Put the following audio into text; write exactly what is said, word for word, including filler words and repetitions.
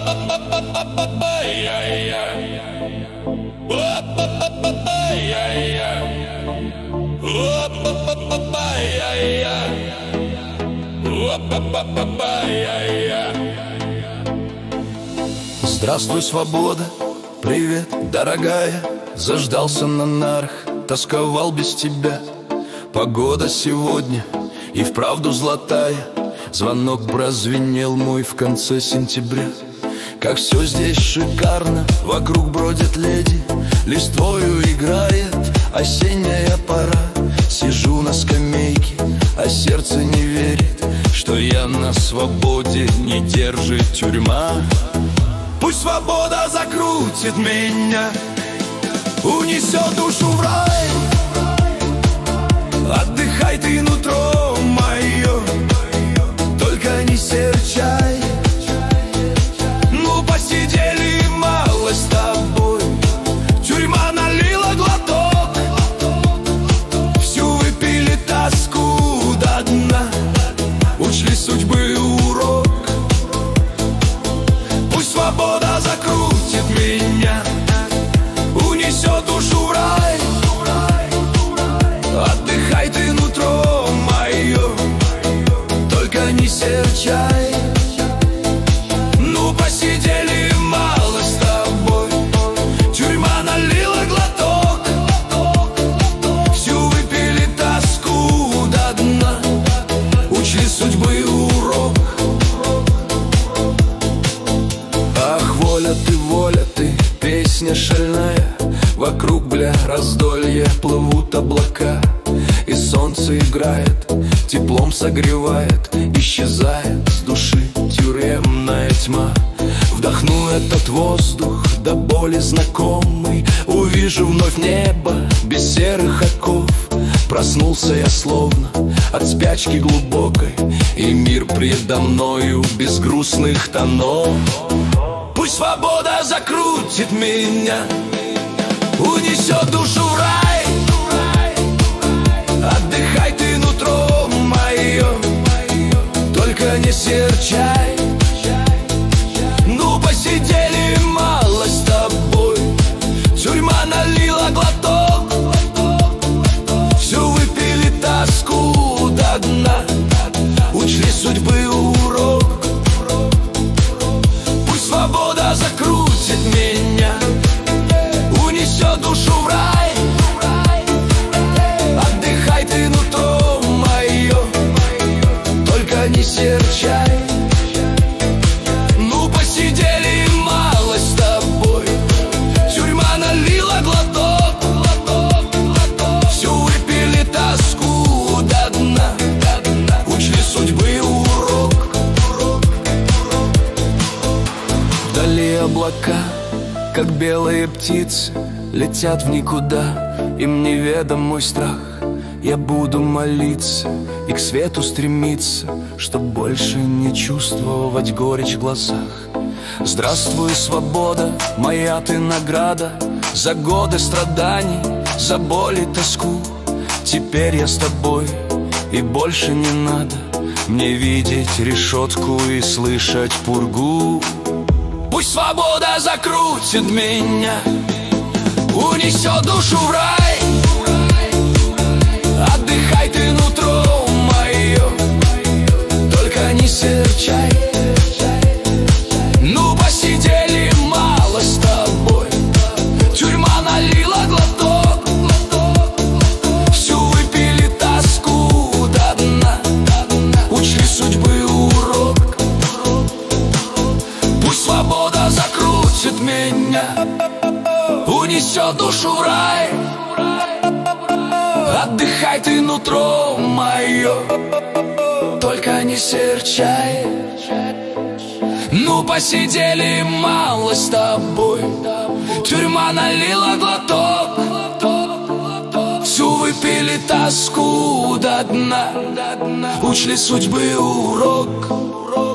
Здравствуй, свобода, привет, дорогая. Заждался на нарах, тосковал без тебя. Погода сегодня и вправду золотая. Звонок прозвенел мой в конце сентября. Как все здесь шикарно, вокруг бродят леди, листвою играет осенняя пора. Сижу на скамейке, а сердце не верит, что я на свободе, не держит тюрьма. Пусть свобода закрутит меня, унесет душу в рай. Отдыхай ты, нутро мое, только не серчай. Ну, посидели мало с тобой, тюрьма налила глоток, всю выпили тоску до дна, учли судьбы урок. Пусть свобода закрутит меня, унесет душу в рай. Отдыхай ты, нутро мое, только не серчай. Ну, посидели мало с тобой, тюрьма налила глоток, всю выпили тоску до дна, учли судьбы урок. Ах, воля ты, воля ты, песня шальная. Вокруг, бля, раздолье, плывут облака, и солнце играет, теплом согревает, исчезает с души тюремная тьма. Вдохну этот воздух до боли знакомый, увижу вновь небо без серых оков. Проснулся я словно от спячки глубокой, и мир предо мною без грустных тонов. Пусть свобода закрутит меня, унесет душу в рай. Отдыхай ты, нутро мое, только не серчай. Ну, посидели мало с тобой, тюрьма налила глоток, всю выпили тоску до дна, учли судьбы урок. Пусть свобода закрутит меня, унесет душу в рай. Отдыхай ты, нутро мое, только не серчай. Ну, посидели мало с тобой, тюрьма налила глоток, всю выпили тоску до дна, учли судьбы урок. Вдали облака, как белые птицы, летят в никуда, им неведом мой страх. Я буду молиться и к свету стремиться, чтоб больше не чувствовать горечь в глазах. Здравствуй, свобода, моя ты награда за годы страданий, за боль и тоску. Теперь я с тобой, и больше не надо мне видеть решетку и слышать пургу. Пусть свобода закрутит меня, унесет душу в рай. Отдыхай ты, нутро мое, только не серчай. Ну, посидели мало с тобой, тюрьма налила глоток, всю выпили тоску до дна, учли судьбы урок. Пусть свобода закрутит меня, унесет душу в рай. Отдыхай ты, нутро мое, только не серчай. Ну, посидели мало с тобой, тюрьма налила глоток, всю выпили тоску до дна, учли судьбы урок.